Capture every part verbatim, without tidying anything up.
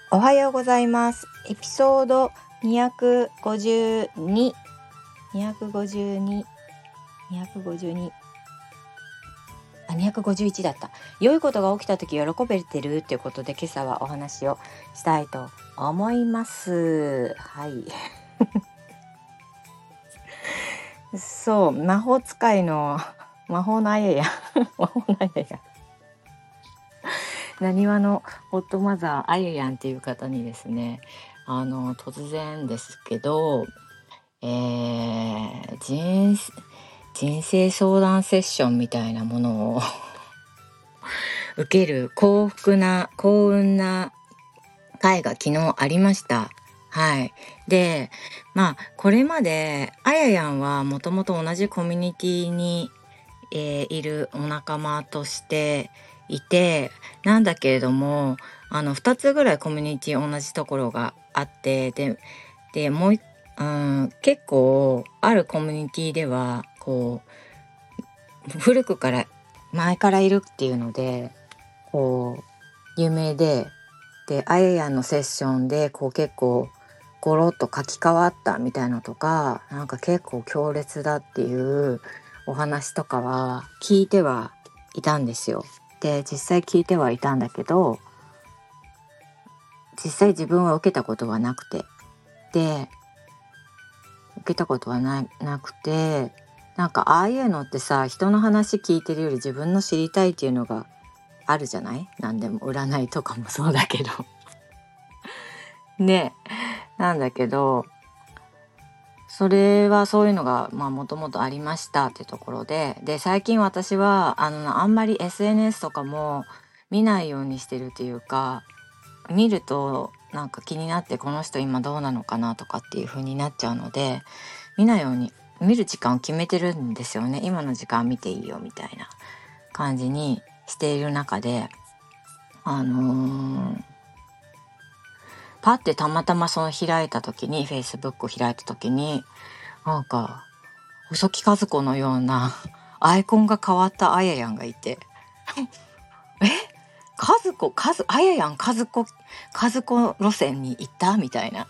おはようございます。エピソードにひゃくごじゅうに、にひゃくごじゅうに、にひゃくごじゅうに、あ、にひゃくごじゅういちだった。良いことが起きたとき喜べてるっていうことで、今朝はお話をしたいと思います。はい。そう、魔法使いの魔法のあやや魔法のあややなにわのホットマザーあややんっていう方にですね、あの突然ですけど、えー、人人生相談セッションみたいなものを受ける幸福な幸運な会が昨日ありました。はい。で、まあこれまであややんはもともと同じコミュニティに、えーいるお仲間としていて、なんだけれども、あのふたつぐらいコミュニティ同じところがあって、ででもういうん、結構あるコミュニティではこう古くから前からいるっていうのでこう有名で、であややんのセッションでこう結構ゴロッと書き換わったみたいなとか、なんか結構強烈だっていうお話とかは聞いてはいたんですよ。で実際聞いてはいたんだけど、実際自分は受けたことはなくて、で受けたことはななくて、なんかああいうのってさ、人の話聞いてるより自分の知りたいっていうのがあるじゃない。なんでも占いとかもそうだけどね。なんだけど、それはそういうのがまあもともとありましたってところで、で最近私はあのあんまり エスエヌエス とかも見ないようにしてるっていうか、見るとなんか気になってこの人今どうなのかなとかっていう風になっちゃうので、見ないように、見る時間を決めてるんですよね。今の時間見ていいよみたいな感じにしている中で、あのーパッてたまたまその開いた時に Facebook を開いた時に、なんか細木和子のようなアイコンが変わったあややんがいてえ和子和あややん和子和子路線に行ったみたいな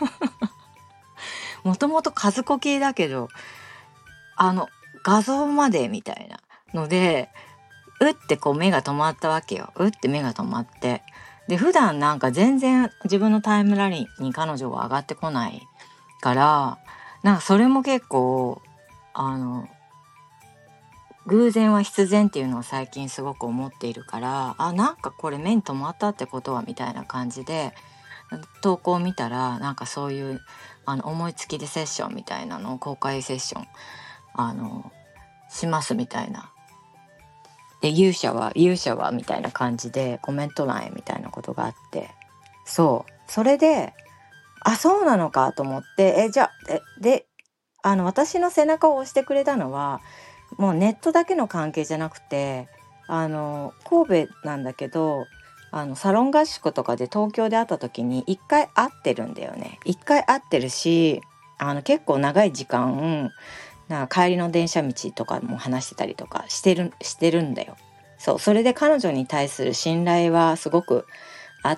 もともと和子系だけどあの画像までみたいなので、うってこう目が止まったわけよ。うって目が止まって、で普段なんか全然自分のタイムラインに彼女が上がってこないから、なんかそれも結構あの偶然は必然っていうのを最近すごく思っているから、あ、なんかこれ目に留まったってことはみたいな感じで投稿を見たら、なんかそういうあの思いつきでセッションみたいなのを公開セッションあのしますみたいな、で勇者は勇者はみたいな感じでコメント欄へみたいなことがあって、そうそれで、あ、そうなのかと思って、えじゃあえであの私の背中を押してくれたのはもうネットだけの関係じゃなくて、あの神戸なんだけど、あのサロン合宿とかで東京で会った時に一回会ってるんだよね。一回会ってるし、あの結構長い時間なんか帰りの電車道とかも話してたりとかしてるしてるんだよ。そう、それで彼女に対する信頼はすごくあって、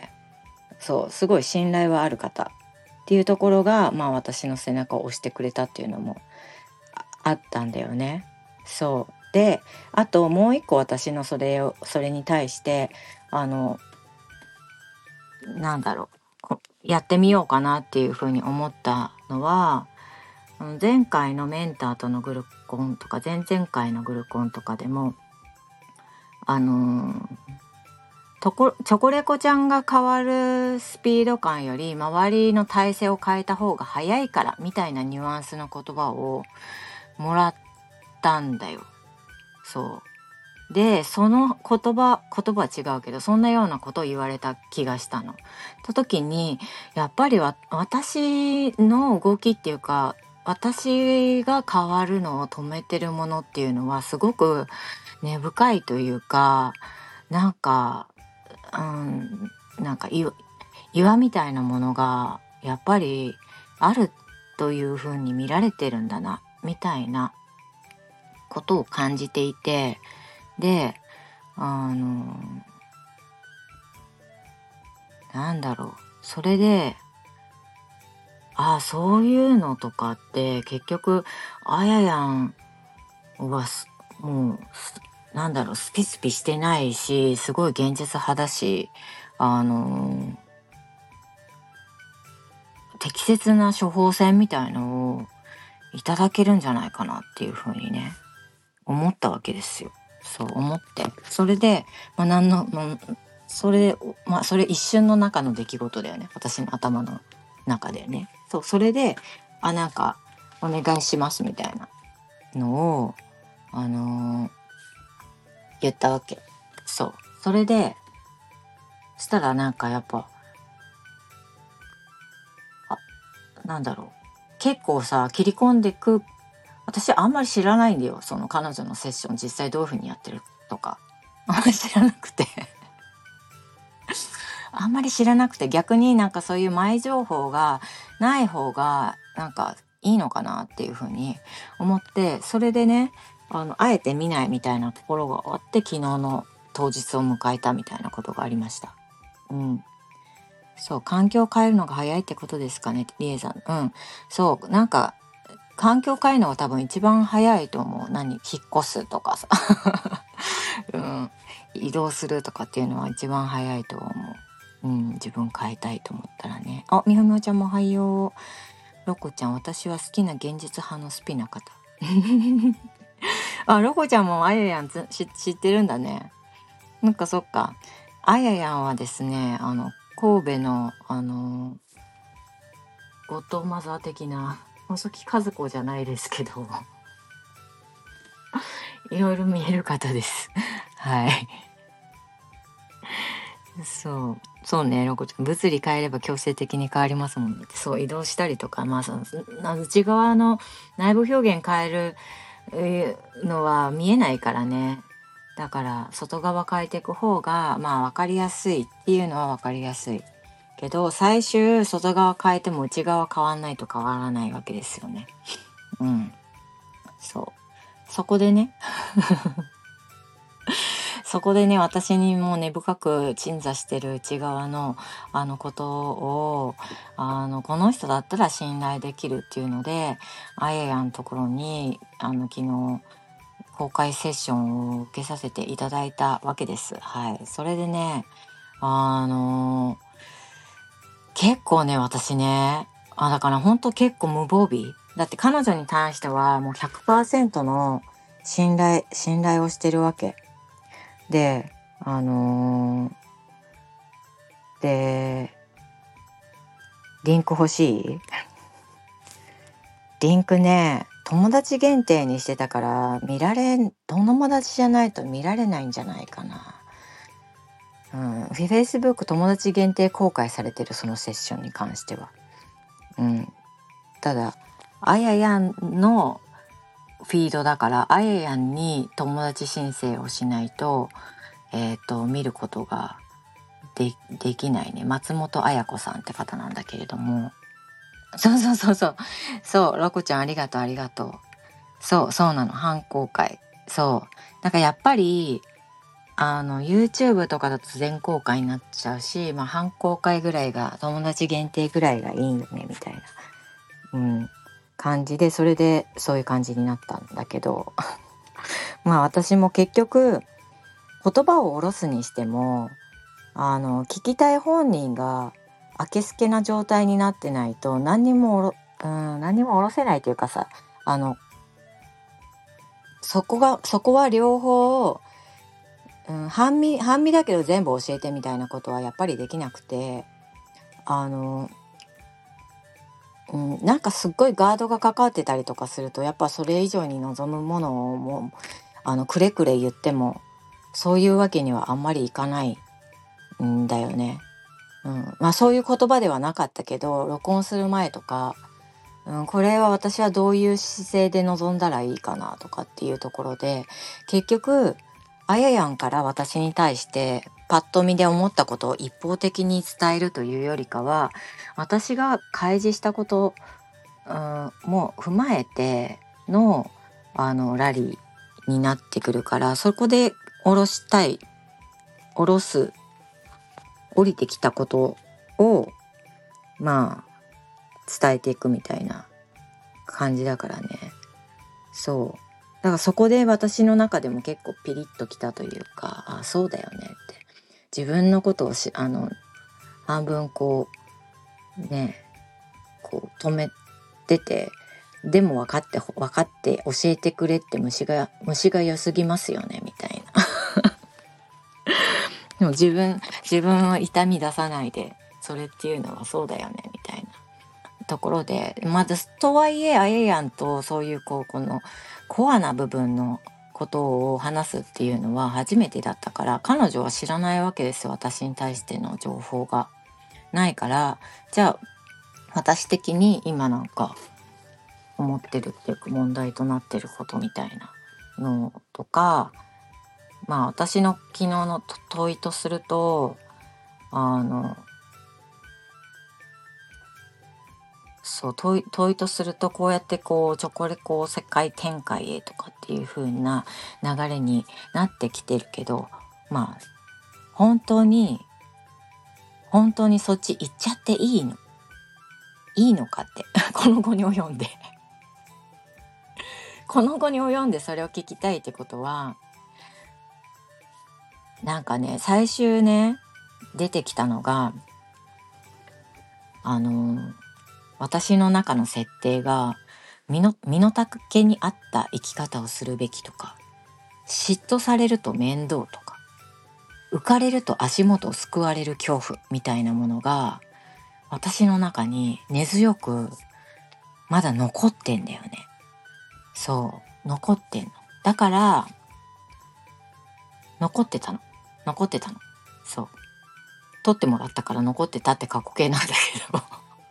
そうすごい信頼はある方っていうところが、まあ私の背中を押してくれたっていうのもああったんだよね。そうで、あともう一個私のそれをそれに対してあのなんだろうこやってみようかなっていうふうに思ったのは、あの前回のメンターとのグルコンとか前々回のグルコンとかでもあのーとこチョコレコちゃんが変わるスピード感より周りの体勢を変えた方が早いからみたいなニュアンスの言葉をもらったんだよ。そうで、その言葉言葉は違うけど、そんなようなことを言われた気がしたの。た時にやっぱりわ私の動きっていうか、私が変わるのを止めてるものっていうのはすごく根深いというか、なんかうんなんか岩岩みたいなものがやっぱりあるというふうに見られてるんだなみたいなことを感じていて、であのなんだろう、それで、ああ、そういうのとかって結局あややんはすもうすなんだろう、スピスピしてないし、すごい現実派だし、あの適切な処方箋みたいのをいただけるんじゃないかなっていう風にね、思ったわけですよ。そう思って。それで、まあ、なんの、まあ、それ、まあ、それ一瞬の中の出来事だよね。私の頭の中でね。そう、それで、あ、なんか、お願いしますみたいなのを、あのー言ったわけ。そう。それで、したらなんかやっぱ、あ、なんだろう。結構さ、切り込んでく、私あんまり知らないんだよ。その彼女のセッション実際どういう風にやってるとか。あんまり知らなくて。あんまり知らなくて、逆になんかそういう前情報がない方がなんかいいのかなっていう風に思って、それでね、あの、あえて見ないみたいなところがあって、昨日の当日を迎えたみたいなことがありました。うん。そう、環境を変えるのが早いってことですかね、りえさん。うん。そう、なんか、環境を変えるのが多分一番早いと思う。何引っ越すとかさ。うん。移動するとかっていうのは一番早いと思う。うん、自分変えたいと思ったらね。あ、みほみほちゃんもおはよう。ロコちゃん、私は好きな現実派のスピな方。あ、ロコちゃんもあややんつ知知ってるんだね。なんかそっか。あややんはですね、あの、神戸の、あの、ゴッドマザー的な、細木和子じゃないですけど、いろいろ見える方です。はい。そう。そうね、ロコちゃん。物理変えれば強制的に変わりますもんね。そう、移動したりとか、まあ、そのな内側の内部表現変えるえーのは見えないからね。だから、外側変えていく方が、まあ、わかりやすいっていうのはわかりやすい。けど、最終、外側変えても内側変わんないと変わらないわけですよね。うん。そう。そこでね、そこでね、私にも根深く鎮座してる内側のあのことを、あの、この人だったら信頼できるっていうので、あややんところに、あの、昨日、公開セッションを受けさせていただいたわけです。はい。それでね、あの結構ね、私ね、あ、だから本当結構無防備。だって彼女に対してはもうひゃくパーセントの信頼、信頼をしてるわけ。で、あのーで、リンク欲しい？リンクね、友達限定にしてたから見られん、友達じゃないと見られないんじゃないかな。うん、Facebook 友達限定公開されてるそのセッションに関しては。うん。ただ、あややんのフィードだから、あややんに友達申請をしないと、えっと、見ることがでできないね。松本彩子さんって方なんだけれども。そうそうそうそう。そう、ロコちゃんありがとうありがとう。そう、そうなの。反公開。そう。だからやっぱり、あの、YouTube とかだと全公開になっちゃうし、まあ、半公開ぐらいが、友達限定ぐらいがいいよね、みたいな、うん、感じで、それでそういう感じになったんだけど、まあ私も結局、言葉を下ろすにしても、あの、聞きたい本人が、あけすけな状態になってないと、何にもおろ、うん、何にも下ろせないというかさ、あの、そこが、そこは両方、うん、半身、半身だけど全部教えてみたいなことはやっぱりできなくて、あの、うん、なんかすっごいガードがかかってたりとかすると、やっぱそれ以上に望むものをもう、あの、くれくれ言っても、そういうわけにはあんまりいかないんだよね。うん、まあそういう言葉ではなかったけど、録音する前とか、うん、これは私はどういう姿勢で臨んだらいいかなとかっていうところで、結局、あややんから私に対してパッと見で思ったことを一方的に伝えるというよりかは、私が開示したこと、うん、も踏まえての、あのラリーになってくるから、そこで下ろしたい、下ろす降りてきたことをまあ伝えていくみたいな感じだからね。そうだからそこで私の中でも結構ピリッときたというか、あ、そうだよねって、自分のことをしあの半分こうねこう止めてて、でも分かって分かって教えてくれって虫が虫が良すぎますよねみたいなでも自分自分を痛み出さないで、それっていうのはそうだよねみたいなところで、まずとはいえあややんとそういうこうこのコアな部分のことを話すっていうのは初めてだったから、彼女は知らないわけですよ。私に対しての情報がないから、じゃあ私的に今なんか思ってるっていうか問題となってることみたいなのとか、まあ私の昨日の問いとすると、あのそう問い問いとすると、こうやってこうチョコレコ世界展開へとかっていう風な流れになってきてるけど、まあ本当に本当にそっち行っちゃっていいのいいのかってこの後に及んでこの後に及んでそれを聞きたいってことは、なんかね最終ね出てきたのが、あの私の中の設定が身の身の丈に合った生き方をするべきとか、嫉妬されると面倒とか、浮かれると足元をすくわれる恐怖みたいなものが私の中に根強くまだ残ってんだよね。そう残ってんの。だから残ってたの残ってたのそう取ってもらったから残ってたって過去形なんだけど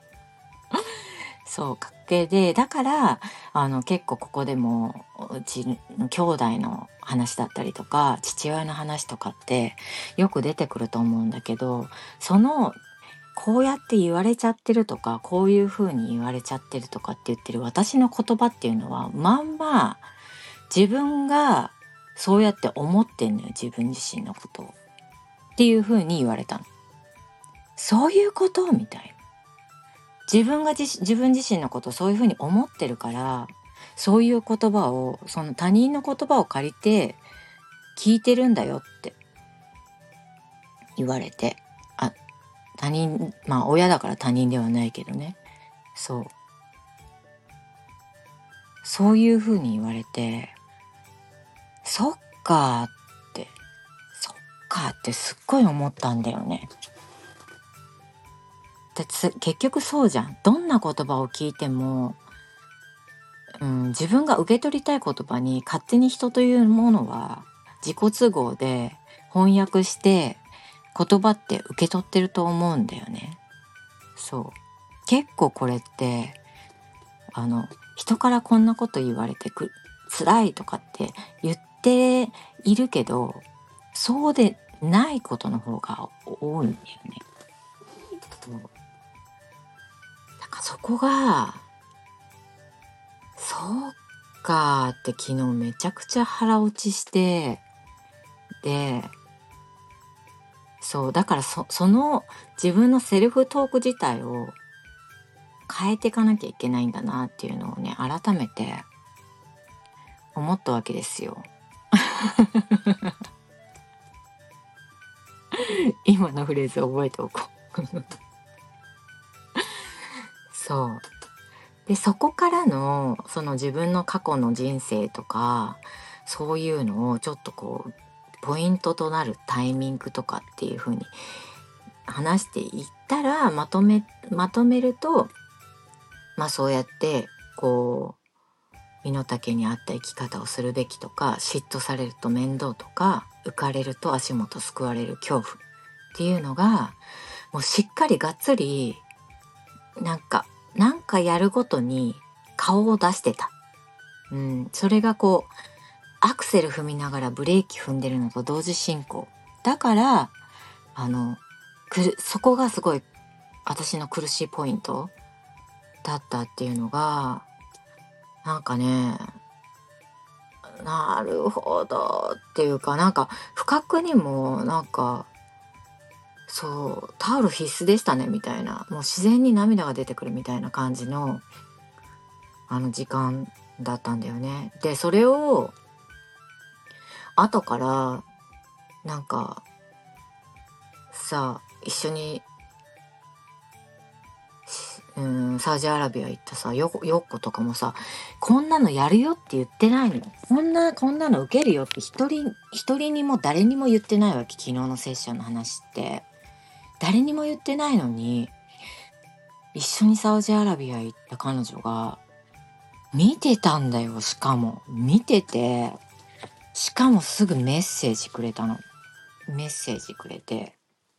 そう過去形で、だからあの結構ここでもうちの兄弟の話だったりとか父親の話とかってよく出てくると思うんだけど、そのこうやって言われちゃってるとか、こういう風に言われちゃってるとかって言ってる私の言葉っていうのは、まんま自分がそうやって思ってんのよ、自分自身のことをっていう風に言われたの。そういうことみたいな。自分が自自分自身のことをそういう風に思ってるから、そういう言葉をその他人の言葉を借りて聞いてるんだよって言われて、あ、他人、まあ親だから他人ではないけどね、そうそういう風に言われて、そっかーって、そっかーってすっごい思ったんだよね。でつ結局そうじゃん。どんな言葉を聞いても、うん、自分が受け取りたい言葉に勝手に人というものは自己都合で翻訳して言葉って受け取ってると思うんだよね。そう結構これってあの人からこんなこと言われてく辛いとかって言っているけど、そうでないことの方が多いんだよね。そうだからそこがそうかーって昨日めちゃくちゃ腹落ちして、でそうだからそその自分のセルフトーク自体を変えていかなきゃいけないんだなっていうのをね改めて思ったわけですよ。今のフレーズ覚えておこうそうでそこからのその自分の過去の人生とかそういうのをちょっとこうポイントとなるタイミングとかっていう風に話していったら、まとめまとめると、まあそうやってこう身の丈に合った生き方をするべきとか、嫉妬されると面倒とか、浮かれると足元すくわれる恐怖っていうのがもうしっかりがっつりなんかなんかやるごとに顔を出してた。うん、それがこうアクセル踏みながらブレーキ踏んでるのと同時進行だから、あのくそこがすごい私の苦しいポイントだったっていうのがなんかね、なるほどっていうか、なんか不覚にもなんかそうタオル必須でしたねみたいな、もう自然に涙が出てくるみたいな感じのあの時間だったんだよね。でそれを後からなんかさ一緒にうん、サウジアラビア行ったさヨコヨッコとかもさ、こんなのやるよって言ってないの、こんなこんなの受けるよって一人一人にも誰にも言ってないわけ。昨日のセッションの話って誰にも言ってないのに、一緒にサウジアラビア行った彼女が見てたんだよ。しかも見てて、しかもすぐメッセージくれたの。メッセージくれて、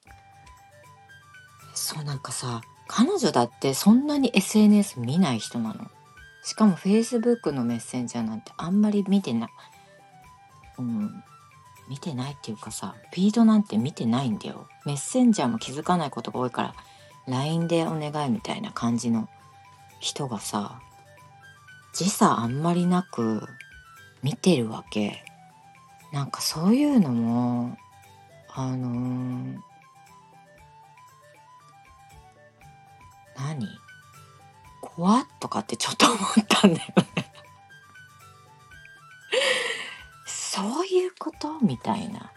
そうなんかさ、彼女だってそんなに エスエヌエス 見ない人なの。しかも Facebook のメッセンジャーなんてあんまり見てない、うん、見てないっていうかさ、フィードなんて見てないんだよ。メッセンジャーも気づかないことが多いから ライン でお願いみたいな感じの人がさ、時差あんまりなく見てるわけ。なんかそういうのもあのー、何怖っとかってちょっと思ったんだよねそういうことみたいな。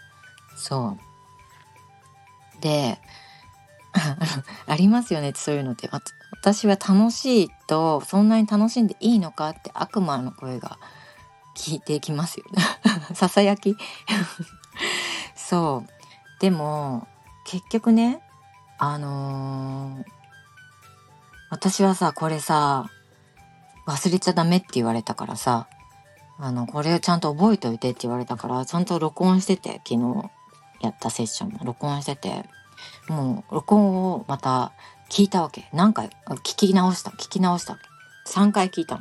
そうでありますよねって、そういうのって。わ私は楽しいとそんなに楽しんでいいのかって悪魔の声が聞いてきますよねささやきそうでも結局ね、あのー私はさこれさ忘れちゃダメって言われたからさ、あのこれをちゃんと覚えておいてって言われたからちゃんと録音してて、昨日やったセッションも録音してて、もう録音をまた聞いたわけ。何回聞き直した聞き直したさんかい聞いたの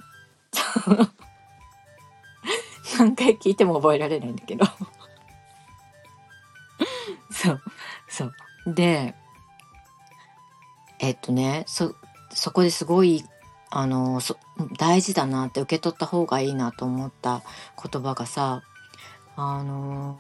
何回聞いても覚えられないんだけどそうそうでえっとねそそこですごいあのそ大事だなって、受け取った方がいいなと思った言葉がさ、あの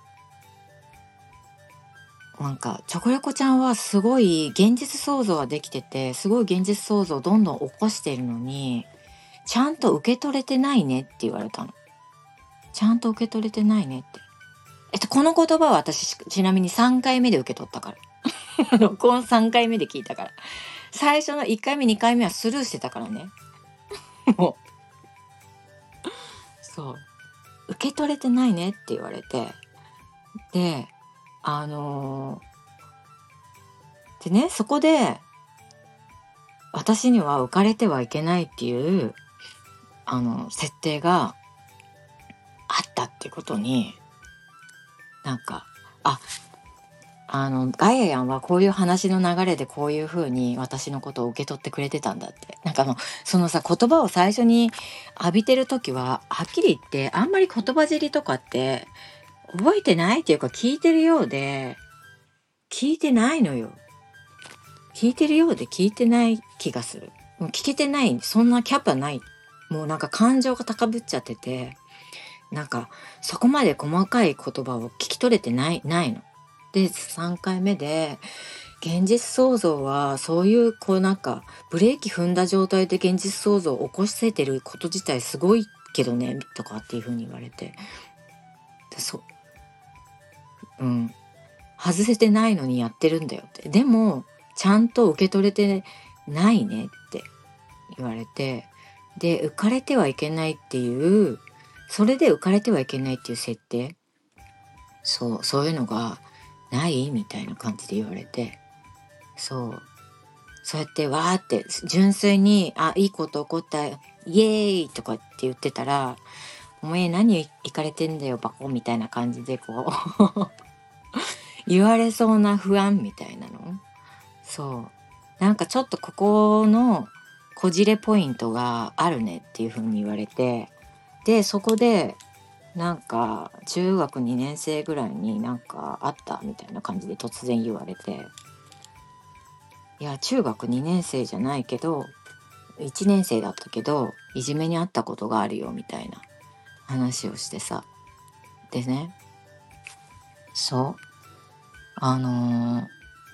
なんかチョコレコちゃんはすごい現実創造はできてて、すごい現実創造をどんどん起こしているのにちゃんと受け取れてないねって言われたの。ちゃんと受け取れてないねって。えっとこの言葉は私ちなみにさんかいめで受け取ったから録音さんかいめで聞いたから、最初のいっかいめにかいめはスルーしてたからねもうそう受け取れてないねって言われて、であのー、でねそこで私には浮かれてはいけないっていうあの設定があったっていうことに、なんかああのガイアヤンはこういう話の流れでこういう風に私のことを受け取ってくれてたんだって。なんかもうそのさ言葉を最初に浴びてる時ははっきり言ってあんまり言葉尻とかって覚えてないっていうか、聞いてるようで聞いてないのよ。聞いてるようで聞いてない気がする。もう聞けてない、そんなキャパない。もうなんか感情が高ぶっちゃってて、なんかそこまで細かい言葉を聞き取れてないないの。でさんかいめで現実創造はそういうこうなんかブレーキ踏んだ状態で現実創造を起こせてること自体すごいけどねとかっていう風に言われて、でそうん外せてないのにやってるんだよって。でもちゃんと受け取れてないねって言われて、で浮かれてはいけないっていう、それで浮かれてはいけないっていう設定、そうそういうのがないみたいな感じで言われて、そうそうやってわーって純粋にあいいこと起こったイエーイとかって言ってたら、お前何いかれてんだよバコみたいな感じでこう言われそうな不安みたいなの。そうなんかちょっとここのこじれポイントがあるねっていう風に言われて、でそこでなんか中学にねん生ぐらいになんかあったみたいな感じで突然言われて、いや中学にねん生じゃないけどいちねん生だったけどいじめにあったことがあるよみたいな話をしてさ、でねそうあのー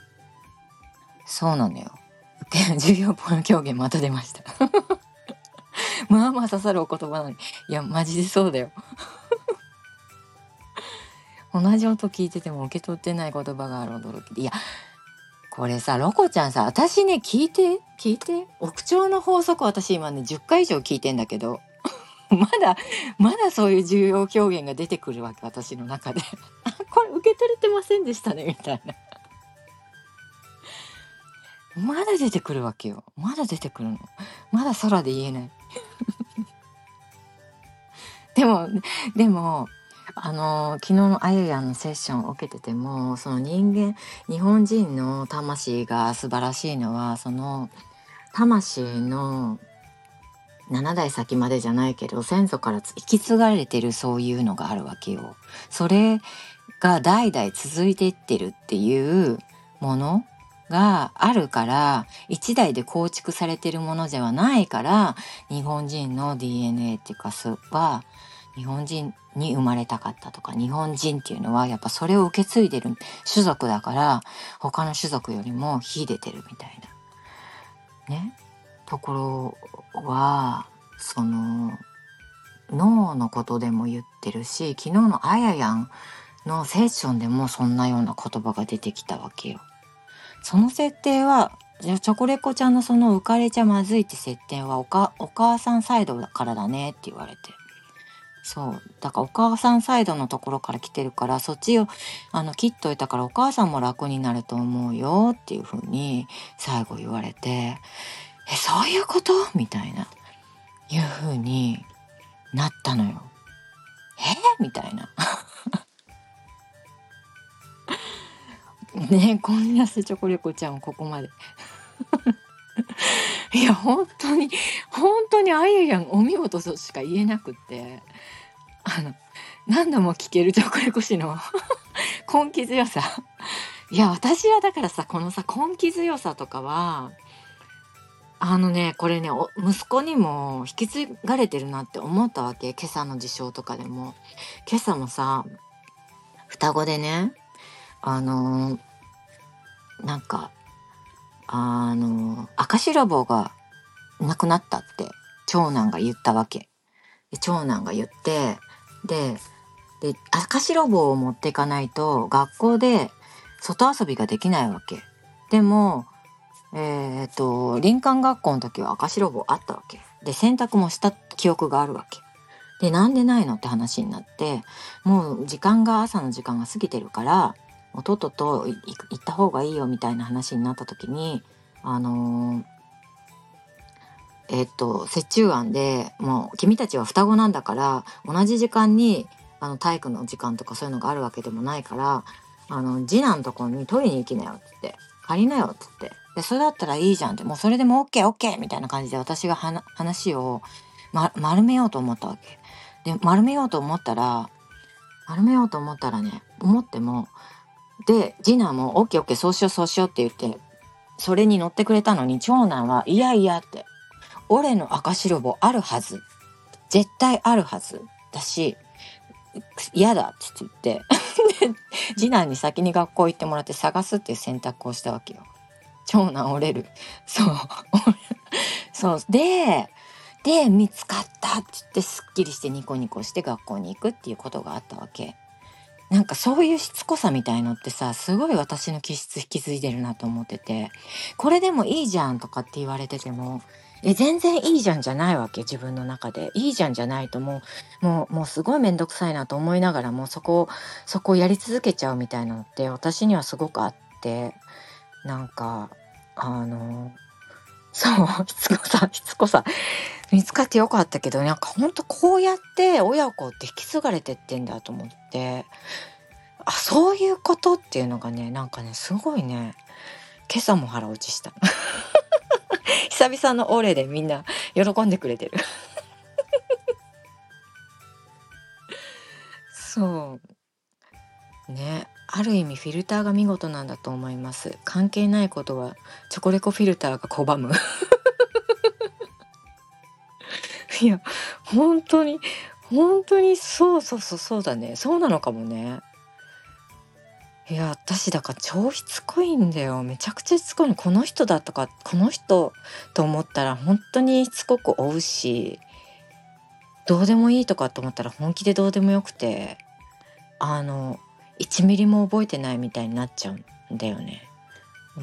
そうなのよ。重要狂言また出ましたまあまあ刺さるお言葉なのに、いやマジでそうだよ同じ音聞いてても受け取ってない言葉がある驚きで。いやこれさ、ロコちゃんさ、私ね、聞いて聞いて奥調の法則、私今ねじゅっかい以上聞いてんだけどまだまだそういう重要表現が出てくるわけ、私の中であ、これ受け取れてませんでしたねみたいなまだ出てくるわけよ。まだ出てくるの。まだ空で言えないでもでもあの昨日のあゆやんのセッションを受けてても、その人間日本人の魂が素晴らしいのは、その魂のななだい先までじゃないけど先祖から引き継がれてるそういうのがあるわけよ。それが代々続いていってるっていうものがあるから、一代で構築されてるものではないから、日本人の ディーエヌエー っていうかは日本人に生まれたかったとか、日本人っていうのはやっぱそれを受け継いでる種族だから、他の種族よりも秀でてるみたいなねところは、その脳のことでも言ってるし、昨日のあややんのセッションでもそんなような言葉が出てきたわけよ。その設定は、じゃあチョコレコちゃんのその浮かれちゃまずいって設定はおかお母さんサイドだからだねって言われて、そうだからお母さんサイドのところから来てるから、そっちをあの切っといたからお母さんも楽になると思うよっていう風に最後言われて、えそういうことみたいないう風になったのよ。えみたいなね、こんなすチョコレコちゃんをここまでいや本当に本当にあゆやんお見事としか言えなくって、あの何度も聞けるチョコレコ氏の根気強さ。いや私はだからさ、このさ根気強さとかはあのね、これねお息子にも引き継がれてるなって思ったわけ。今朝の事象とかでも、今朝もさ双子でね、あのーなんかあの赤白棒がなくなったって長男が言ったわけで、長男が言ってでで赤白棒を持っていかないと学校で外遊びができないわけ。でもえっと林間学校の時は赤白棒あったわけで、洗濯もした記憶があるわけで、なんでないのって話になって、もう時間が朝の時間が過ぎてるからもうとっとと行った方がいいよみたいな話になった時に、あのー、えっと折衷案で、もう君たちは双子なんだから同じ時間にあの体育の時間とかそういうのがあるわけでもないから、あの次男のところに取りに行きなよって言って、借りなよって言って、でそれだったらいいじゃんって、もうそれでも オーケーオーケー みたいな感じで私がは話を、ま、丸めようと思ったわけで、丸めようと思ったら丸めようと思ったらね思っても、で次男も オーケーオーケー そうしようそうしようって言ってそれに乗ってくれたのに、長男はいやいやって、俺の赤白棒あるはず、絶対あるはずだし嫌だって言って次男に先に学校行ってもらって探すっていう選択をしたわけよ。長男折れる。そうそうでで見つかったって言ってすっきりしてニコニコして学校に行くっていうことがあったわけ。なんかそういうしつこさみたいのってさ、すごい私の気質引き継いでるなと思ってて、これでもいいじゃんとかって言われてても、え全然いいじゃんじゃないわけ。自分の中でいいじゃんじゃないと、もうもうもうすごいめんどくさいなと思いながらもそこそこをやり続けちゃうみたいなのって私にはすごくあって、なんかあのそうしつこさしつこさ見つかってよかったけど、なんかほんとこうやって親子って引き継がれてってんだと思って、あそういうことっていうのがね、なんかねすごいね今朝も腹落ちした久々のオレでみんな喜んでくれてるそうね、ある意味フィルターが見事なんだと思います。関係ないことはチョコレコフィルターが拒むいや本当に本当にそうそうそうそうだね、そうなのかもね。 いや私だから超しつこいんだよ。めちゃくちゃしつこいの。この人だとかこの人と思ったら本当にしつこく追うし、どうでもいいとかと思ったら本気でどうでもよくて、あのいちミリも覚えてないみたいになっちゃうんだよね。うん、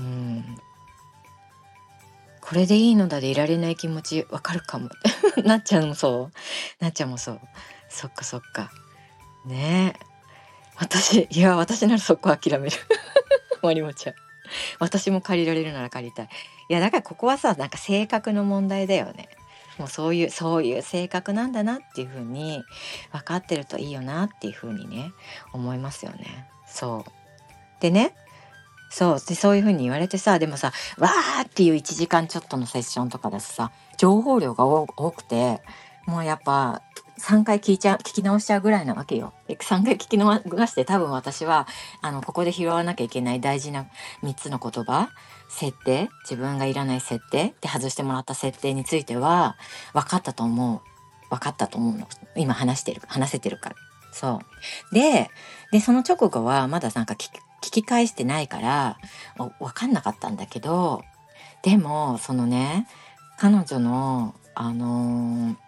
これでいいのだでいられない気持ちわかるかもなっちゃうもそうなっちゃうもそう。そっかそっかねえ。私いや私ならそこ諦めるまりもちゃん、私も借りられるなら借りたい。いやだからここはさ、なんか性格の問題だよね。もうそういうそういう性格なんだなっていう風に分かってるといいよなっていう風にね思いますよね。そうでね、そうでそういう風に言われてさ、でもさわーっていういちじかんちょっとのセッションとかだとさ、情報量が多多くて、もうやっぱさんかい聞いちゃう聞き直しちゃうぐらいなわけよ。でさんかい聞き逃して多分私はあのここで拾わなきゃいけない大事なみっつの言葉、設定、自分がいらない設定で外してもらった設定については分かったと思う分かったと思うの。今話してる話せてるから。そうででその直後はまだなんか聞き聞き返してないからお分かんなかったんだけど、でもそのね彼女のあのー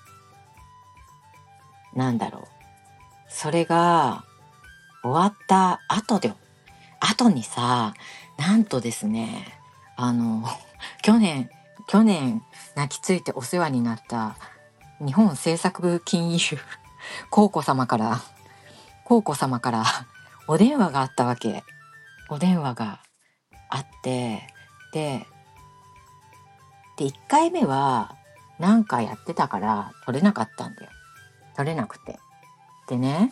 なんだろう、それが終わった後で後にさ、なんとですね、あの去年去年泣きついてお世話になった日本政策金融公子様から公子様からお電話があったわけ。お電話があって、ででいっかいめはなんかやってたから取れなかったんだよ。取れなくて、でね、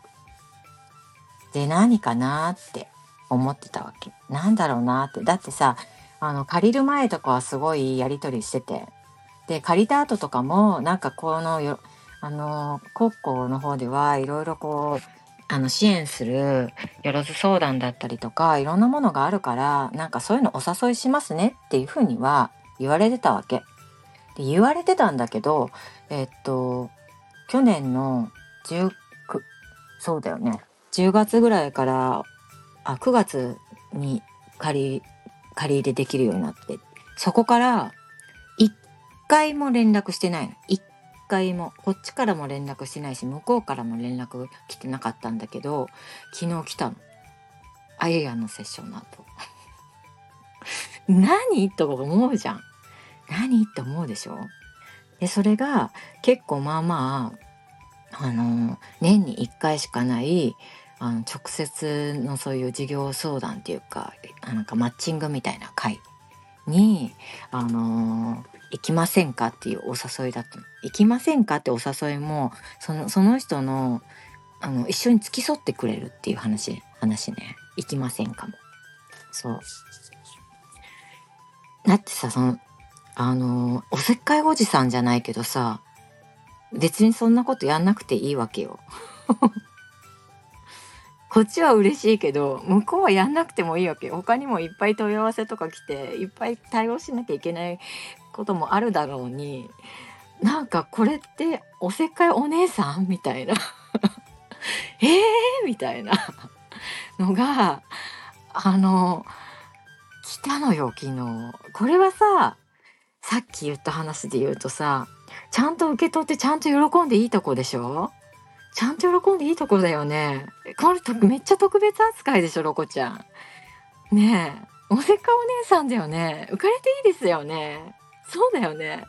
で何かなって思ってたわけ。なんだろうなって。だってさ、あの借りる前とかはすごいやり取りしてて、で借りた後とかもなんかこのよあの国交の方ではいろいろこうあの支援するよろず相談だったりとかいろんなものがあるから、なんかそういうのお誘いしますねっていうふうには言われてたわけで、言われてたんだけど、えっと去年のじゅうきゅうそうだよね、じゅうがつぐらいからあくがつに借り借り入れできるようになって、そこから一回も連絡してないの。一回もこっちからも連絡してないし、向こうからも連絡来てなかったんだけど、昨日来たの。あゆやのセッションの後何と思うじゃん。何って思うでしょ。でそれが結構まあまああの年にいっかいしかないあの直接のそういう事業相談っていうか、なんかマッチングみたいな会にあの行きませんかっていうお誘いだったの。行きませんかってお誘いもそのその人のあの一緒に付き添ってくれるっていう話話ね。行きませんかも。そうだってさ、そのあのおせっかいおじさんじゃないけどさ、別にそんなことやんなくていいわけよこっちは嬉しいけど向こうはやんなくてもいいわけ。他にもいっぱい問い合わせとか来ていっぱい対応しなきゃいけないこともあるだろうに、なんかこれっておせっかいお姉さんみたいなえーみたいなのがあの来たのよ昨日。これはさ、さっき言った話で言うとさ、ちゃんと受け取ってちゃんと喜んでいいとこでしょ。ちゃんと喜んでいいとこだよね。これとめっちゃ特別扱いでしょ、ロコちゃん。ねえ、おせっかいお姉さんだよね。浮かれていいですよね。そうだよね。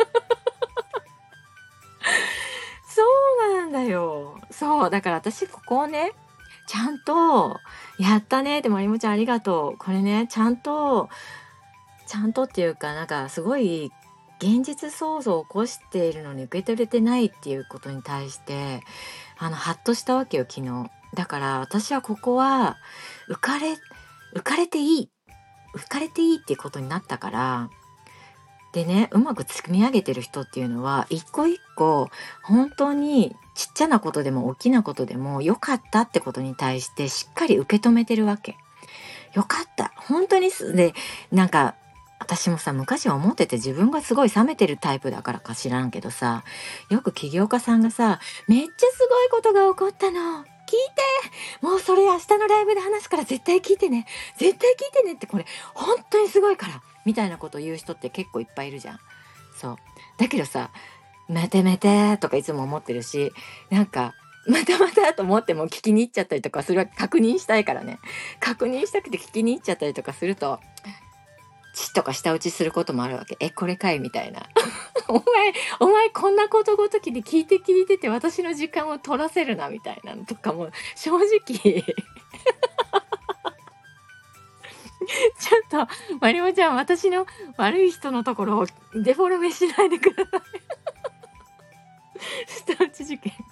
そうなんだよ。そうだから私ここをね、ちゃんとやったねって、まりもちゃんありがとう。これね、ちゃんとちゃんとっていうか、なんかすごい現実想像を起こしているのに受け取れてないっていうことに対してあのハッとしたわけよ昨日。だから私はここは浮かれ浮かれていい浮かれていいっていうことになったから。でね、うまく積み上げてる人っていうのは一個一個本当にちっちゃなことでも大きなことでも良かったってことに対してしっかり受け止めてるわけ。よかった本当にすで、なんか私もさ昔は思ってて、自分がすごい冷めてるタイプだからか知らんけどさ、よく起業家さんがさ、めっちゃすごいことが起こったの聞いて、もうそそれ明日のライブで話すから絶対聞いてね絶対聞いてねってこれ本当にすごいからみたいなことを言う人って結構いっぱいいるじゃん。そうだけどさめてめてとかいつも思ってるしなんかまたまたと思っても聞きに行っちゃったりとかそれは確認したいからね確認したくて聞きに行っちゃったりとかするとチッとか舌打ちすることもあるわけ。えこれかいみたいなお前お前こんなことごときで聞いて聞いてて私の時間を取らせるなみたいなのとかも正直ちょっとまりもちゃん私の悪い人のところをデフォルメしないでください舌打ち事件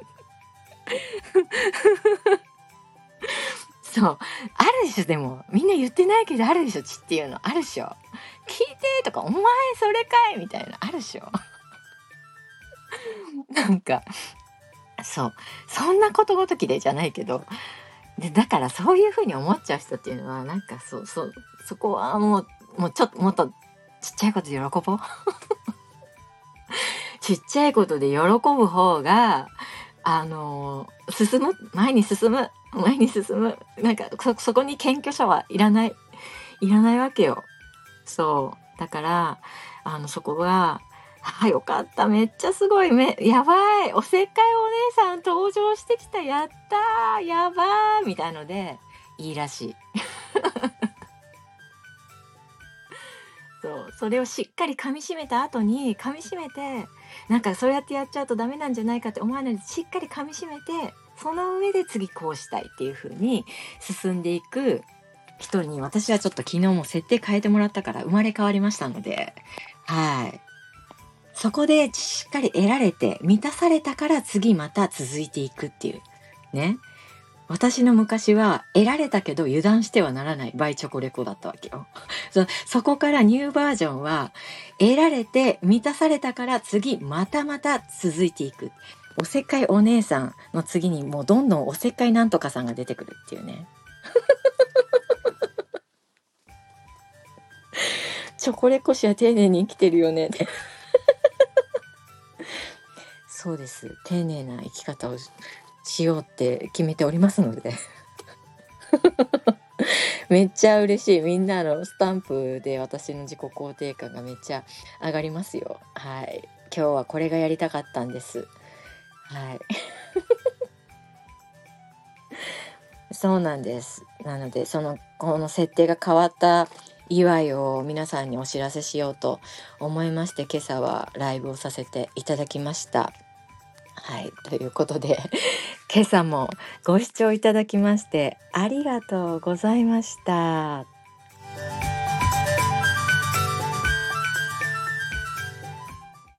そうあるでしょ。でもみんな言ってないけどあるでしょ。血っていうのあるでしょ。聞いてとかお前それかいみたいなあるでしょなんかそうそんなことごときでじゃないけどでだからそういうふうに思っちゃう人っていうのはなんかそうそうそこはもうもうちょっともっとちっちゃいことで喜ぼうちっちゃいことで喜ぶ方があのー進む前に進む前に進むなんか そ, そこに謙虚さはいらないいらないわけよ。そうだからあのそこがあよかっためっちゃすごいめやばいおせっかいお姉さん登場してきたやったーやばーみたいのでいいらしいそうそれをしっかり噛み締めた後に噛み締めてなんかそうやってやっちゃうとダメなんじゃないかって思わないでしっかり噛み締めてその上で次こうしたいっていう風に進んでいく人に私はちょっと昨日も設定変えてもらったから生まれ変わりましたのではいそこでしっかり得られて満たされたから次また続いていくっていうね。私の昔は得られたけど油断してはならないバイチョコレコだったわけよ。そ, そこからニューバージョンは得られて満たされたから次またまた続いていく。おせっかいお姉さんの次にもうどんどんおせっかいなんとかさんが出てくるっていうね。チョコレコシは丁寧に生きてるよねそうです丁寧な生き方をしようって決めておりますのでめっちゃ嬉しい。みんなのスタンプで私の自己肯定感がめっちゃ上がりますよ。はい今日はこれがやりたかったんですはいそうなんです。なのでそのこの設定が変わった祝いを皆さんにお知らせしようと思いまして今朝はライブをさせていただきました。はいということで今朝もご視聴いただきましてありがとうございました。